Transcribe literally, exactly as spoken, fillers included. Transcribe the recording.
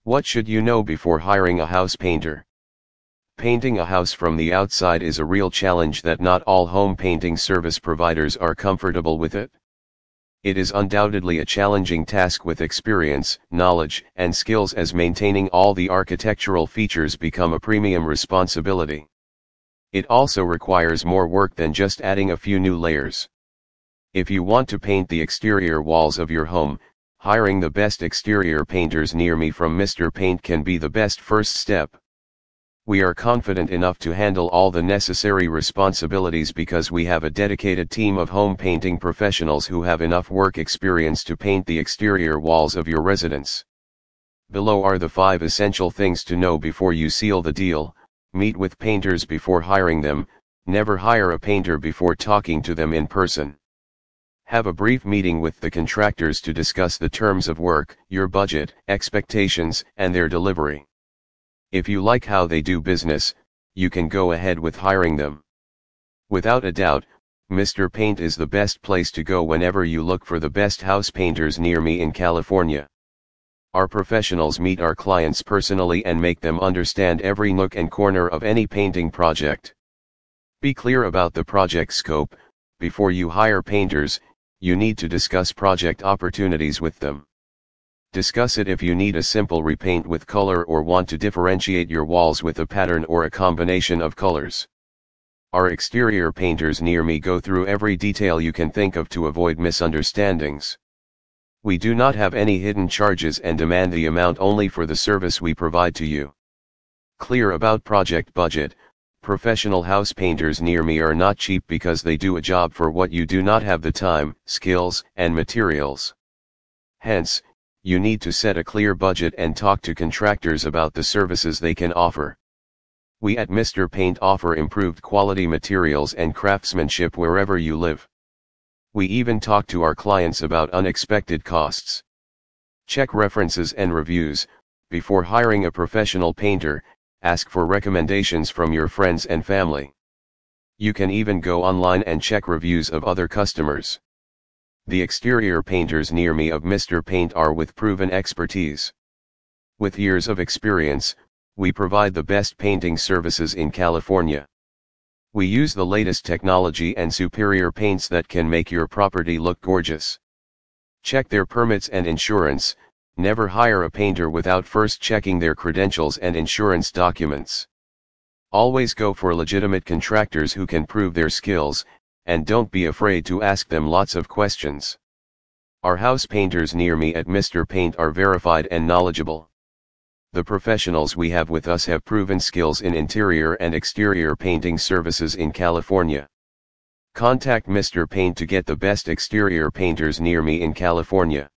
What should you know before hiring a house painter? Painting a house from the outside is a real challenge that not all home painting service providers are comfortable with it. It is undoubtedly a challenging task with experience, knowledge, and skills, as maintaining all the architectural features become a premium responsibility. It also requires more work than just adding a few new layers. If you want to paint the exterior walls of your home, hiring the best exterior painters near me from Mister Paint can be the best first step. We are confident enough to handle all the necessary responsibilities because we have a dedicated team of home painting professionals who have enough work experience to paint the exterior walls of your residence. Below are the five essential things to know before you seal the deal. Meet with painters before hiring them. Never hire a painter before talking to them in person. Have a brief meeting with the contractors to discuss the terms of work, your budget, expectations, and their delivery. If you like how they do business, you can go ahead with hiring them. Without a doubt, Mister Paint is the best place to go whenever you look for the best house painters near me in California. Our professionals meet our clients personally and make them understand every nook and corner of any painting project. Be clear about the project scope. Before you hire painters, you need to discuss project opportunities with them. Discuss it if you need a simple repaint with color or want to differentiate your walls with a pattern or a combination of colors. Our exterior painters near me go through every detail you can think of to avoid misunderstandings. We do not have any hidden charges and demand the amount only for the service we provide to you. Clear about project budget. Professional house painters near me are not cheap because they do a job for what you do not have the time, skills, and materials. Hence, you need to set a clear budget and talk to contractors about the services they can offer. We at Mister Paint offer improved quality materials and craftsmanship wherever you live. We even talk to our clients about unexpected costs. Check references and reviews. Before hiring a professional painter, ask for recommendations from your friends and family. You can even go online and check reviews of other customers. The exterior painters near me of Mister Paint are with proven expertise. With years of experience, we provide the best painting services in California. We use the latest technology and superior paints that can make your property look gorgeous. Check their permits and insurance. Never hire a painter without first checking their credentials and insurance documents. Always go for legitimate contractors who can prove their skills, and don't be afraid to ask them lots of questions. Our house painters near me at Mister Paint are verified and knowledgeable. The professionals we have with us have proven skills in interior and exterior painting services in California. Contact Mister Paint to get the best exterior painters near me in California.